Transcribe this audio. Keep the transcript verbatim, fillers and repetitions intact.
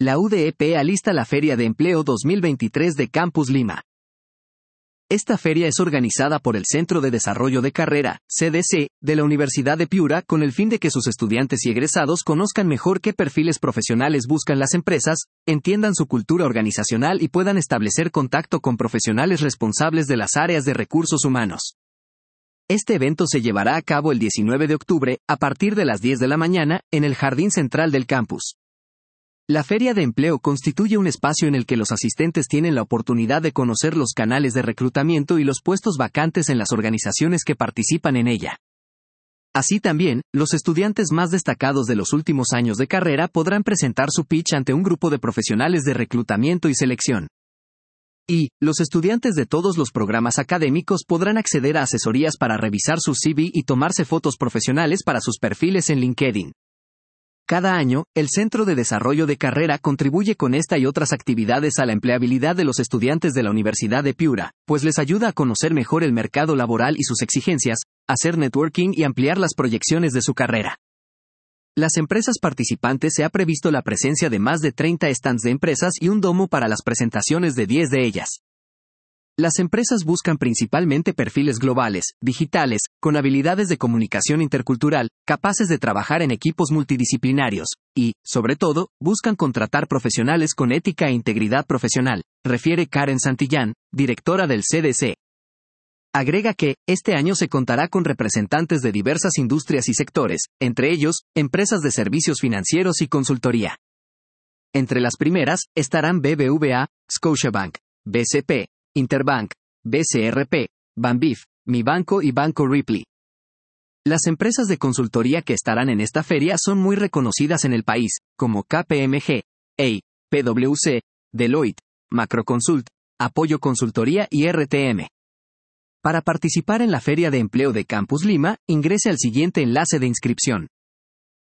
La U D E P alista la Feria de Empleo dos mil veintitrés de Campus Lima. Esta feria es organizada por el Centro de Desarrollo de Carrera, C D C, de la Universidad de Piura con el fin de que sus estudiantes y egresados conozcan mejor qué perfiles profesionales buscan las empresas, entiendan su cultura organizacional y puedan establecer contacto con profesionales responsables de las áreas de recursos humanos. Este evento se llevará a cabo el diecinueve de octubre, a partir de las diez de la mañana, en el jardín central del campus. La Feria de Empleo constituye un espacio en el que los asistentes tienen la oportunidad de conocer los canales de reclutamiento y los puestos vacantes en las organizaciones que participan en ella. Así también, los estudiantes más destacados de los últimos años de carrera podrán presentar su pitch ante un grupo de profesionales de reclutamiento y selección. Y, los estudiantes de todos los programas académicos podrán acceder a asesorías para revisar su C V y tomarse fotos profesionales para sus perfiles en LinkedIn. Cada año, el Centro de Desarrollo de Carrera contribuye con esta y otras actividades a la empleabilidad de los estudiantes de la Universidad de Piura, pues les ayuda a conocer mejor el mercado laboral y sus exigencias, hacer networking y ampliar las proyecciones de su carrera. Las empresas participantes se ha previsto la presencia de más de treinta stands de empresas y un domo para las presentaciones de diez de ellas. Las empresas buscan principalmente perfiles globales, digitales, con habilidades de comunicación intercultural, capaces de trabajar en equipos multidisciplinarios, y, sobre todo, buscan contratar profesionales con ética e integridad profesional, refiere Karen Santillán, directora del C D C. Agrega que, este año se contará con representantes de diversas industrias y sectores, entre ellos, empresas de servicios financieros y consultoría. Entre las primeras, estarán B B V A, Scotiabank, B C P, Interbank, B C R P, Banbif, Mi Banco y Banco Ripley. Las empresas de consultoría que estarán en esta feria son muy reconocidas en el país, como K P M G, A I, P W C, Deloitte, Macroconsult, Apoyo Consultoría y R T M. Para participar en la Feria de Empleo de Campus Lima, ingrese al siguiente enlace de inscripción.